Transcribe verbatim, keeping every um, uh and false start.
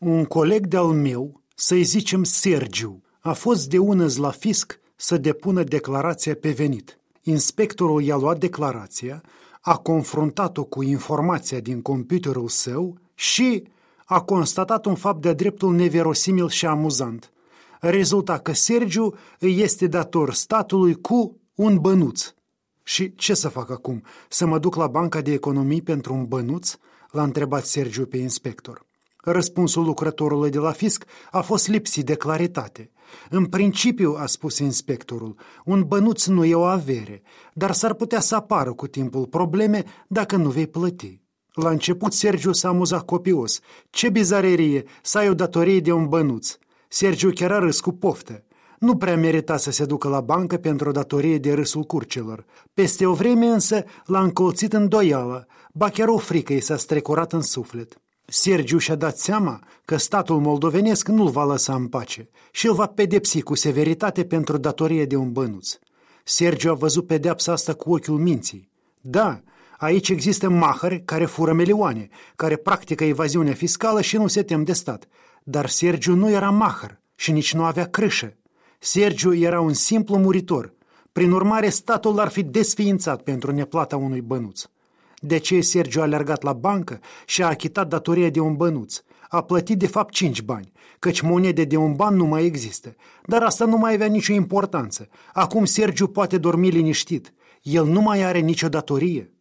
Un coleg de-al meu, să-i zicem Sergiu, a fost de unăzi la fisc să depună declarația pe venit. Inspectorul i-a luat declarația, a confruntat-o cu informația din computerul său și a constatat un fapt de-a dreptul neverosimil și amuzant. Rezulta că Sergiu îi este dator statului cu un bănuț. Și ce să fac acum? Să mă duc la Banca de Economii pentru un bănuț? L-a întrebat Sergiu pe inspector. Răspunsul lucrătorului de la fisc a fost lipsit de claritate. În principiu, a spus inspectorul, un bănuț nu e o avere, dar s-ar putea să apară cu timpul probleme dacă nu vei plăti. La început Sergiu s-a amuzat copios. Ce bizarerie să ai o datorie de un bănuț! Sergiu chiar a râs cu poftă. Nu prea merita să se ducă la bancă pentru o datorie de râsul curcelor. Peste o vreme însă l-a încolțit îndoială, ba chiar o frică i s-a strecurat în suflet. Sergiu și-a dat seama că statul moldovenesc nu-l va lăsa în pace și îl va pedepsi cu severitate pentru datorie de un bănuț. Sergiu a văzut pedeapsa asta cu ochiul minții. Da, aici există mahări care fură milioane, care practică evaziunea fiscală și nu se tem de stat. Dar Sergiu nu era mahăr și nici nu avea crâșă. Sergiu era un simplu muritor. Prin urmare, statul l-ar fi desființat pentru neplata unui bănuț. De ce Sergiu a alergat la bancă și a achitat datoria de un bănuț? A plătit de fapt cinci bani, căci monede de un ban nu mai există. Dar asta nu mai avea nicio importanță. Acum Sergiu poate dormi liniștit. El nu mai are nicio datorie.